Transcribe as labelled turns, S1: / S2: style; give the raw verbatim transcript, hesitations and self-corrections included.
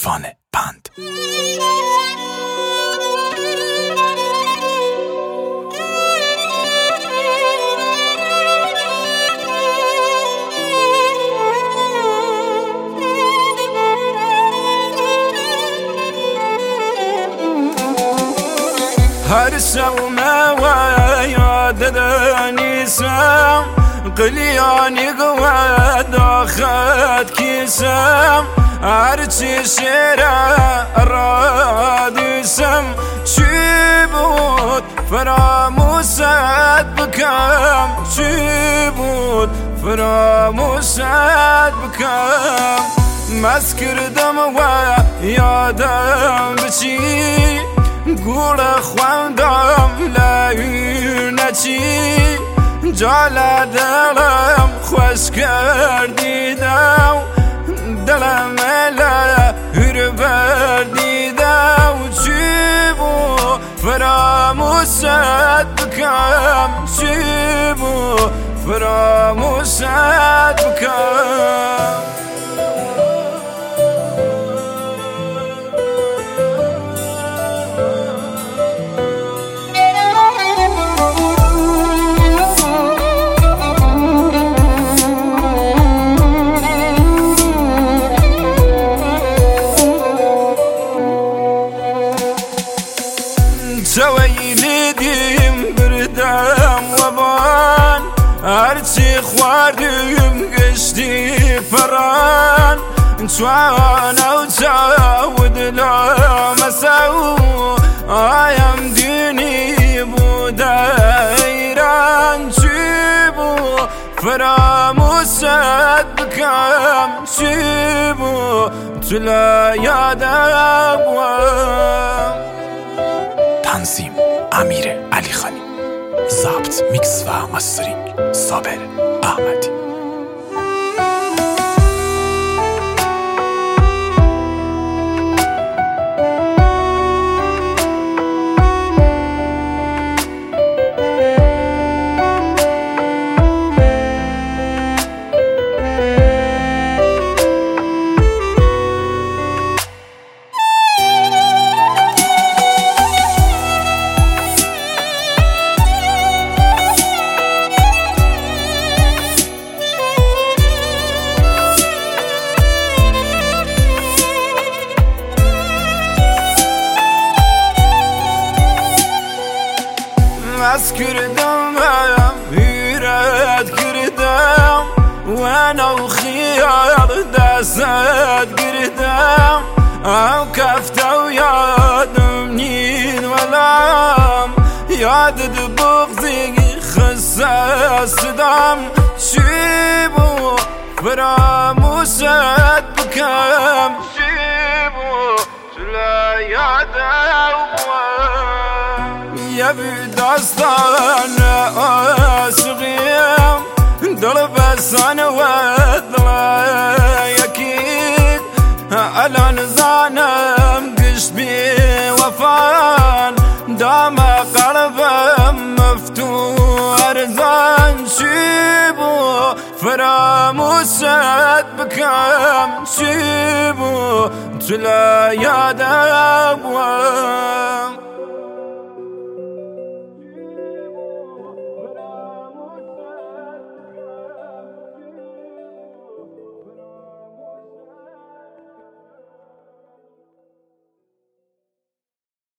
S1: عرفان بند.
S2: هر سوما وياد دنيسام قلياني قواد اخذ كيسام عرتي شيرا رادسم شبوت فراموسات بكام شبوت فراموسات بكام مسكر دم ويادم بشي گور خواندم لعینتی جال دلم خوش کردیدم دلم لهر بردیدم چی بو فراموست بکم چی بو فراموست بکم سويلي ديم بردام وبان هرچی خواردیم گشتی فران توانا و تعود لامسو آیم دینی بود ایران چی بو فراموست بکم چی بو تلا یادم
S1: تنظیم امیر علی خانی، ضبط میکس و مسترینگ صابر احمدی.
S2: از کردم هیرت کردم وانا و خیال دستت گردم او کفته و یادم نین ولام یادت بغضی خسته صدام چی بو فراموست بکم چی بو تلا یادم يبي داستان عاشقيم دل بسان وذلا يكيد على نزانم قشت بي وفان دام قلبم مفتوح ارزان شيبو فراموست بكم شيبو تلا يادم